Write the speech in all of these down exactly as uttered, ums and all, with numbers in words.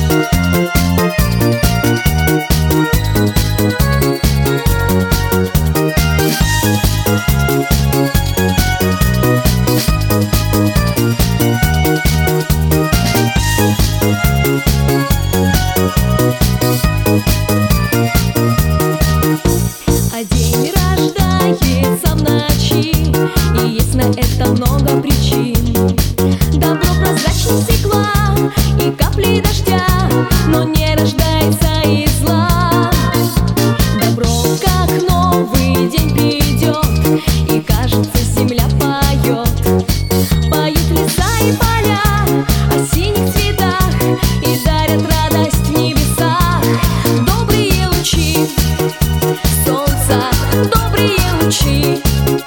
А день рождается в ночи, и есть на это много причин. Добро прозрачнее стекла и капли дождя, но не рождается из зла. Добро, как новый день придет, и кажется, земля поет. Поют леса и поля о синих цветах и дарят радость в небесах. Добрые лучи солнца, добрые лучи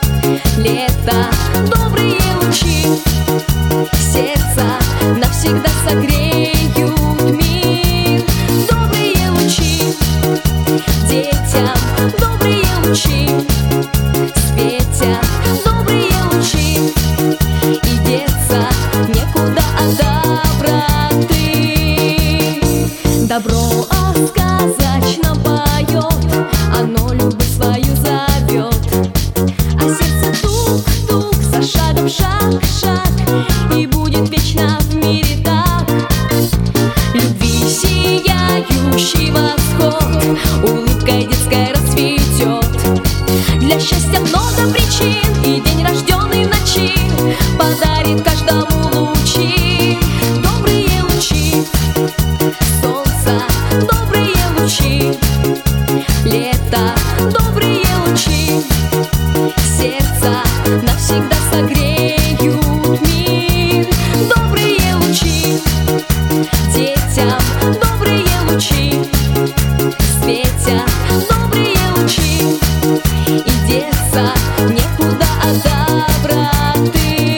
лета, добрые лучи сердца навсегда согреют мир. Добрые лучи детям, добрые лучи светят, добрые лучи, и деться некуда от доброты. Добро о сказочном поет, оно любовь свою зовет, а сердце тук-тук, за шагом шаг-шаг, и будет вечно в мире так. Любви сияющий восход улыбкой детской расцветет. Для счастья много причин, и день, рожденный в ночи, подарит каждому лучи. Добрые лучи солнца, добрые лучи лета, добрые лучи сердца навсегда согреют мир. Добрые лучи детям, добрые лучи светят, добрые лучи, и деться некуда от доброты.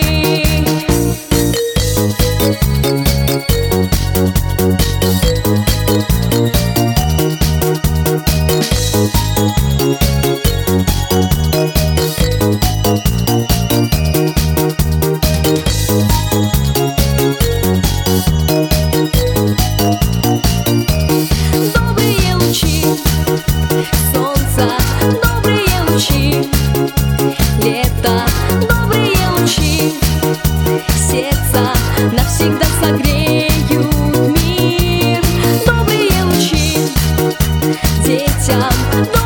Добрые лучи солнца, добрые лучи лета, добрые лучи сердца навсегда согреют мир. Добрые лучи детям,